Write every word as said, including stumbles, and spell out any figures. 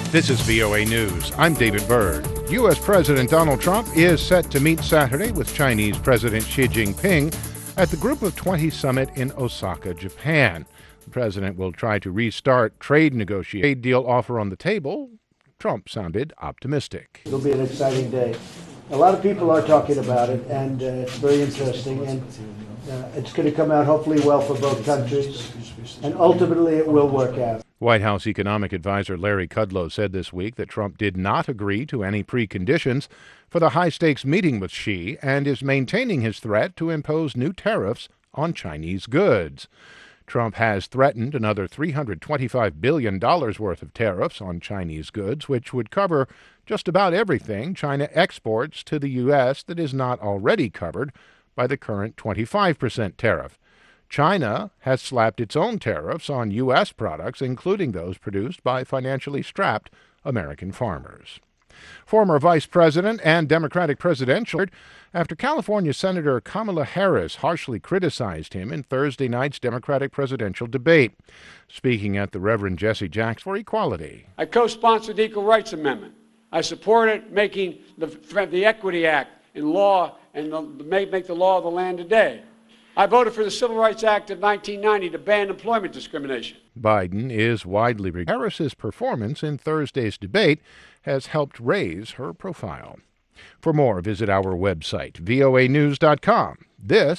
This is V O A News. I'm David Byrd. U S. President Donald Trump is set to meet Saturday with Chinese President Xi Jinping at the Group of twenty summit in Osaka, Japan. The president will try to restart trade negotiations. Trade deal offer on the table. Trump sounded optimistic. It'll be an exciting day. A lot of people are talking about it, and uh, it's very interesting, and uh, it's going to come out hopefully well for both countries, and ultimately it will work out. White House economic advisor Larry Kudlow said this week that Trump did not agree to any preconditions for the high-stakes meeting with Xi and is maintaining his threat to impose new tariffs on Chinese goods. Trump has threatened another three hundred twenty-five billion dollars worth of tariffs on Chinese goods, which would cover just about everything China exports to the U S that is not already covered by the current twenty-five percent tariff. China has slapped its own tariffs on U S products, including those produced by financially strapped American farmers. Former Vice President and Democratic presidential after California Senator Kamala Harris harshly criticized him in Thursday night's Democratic presidential debate, speaking at the Reverend Jesse Jackson for Equality. I co-sponsored the Equal Rights Amendment. I supported making the, the Equity Act in law and the, make, make the law of the land today. I voted for the Civil Rights Act of nineteen ninety to ban employment discrimination. Biden is widely regarded. Harris's performance in Thursday's debate has helped raise her profile. For more, visit our website, V O A news dot com. This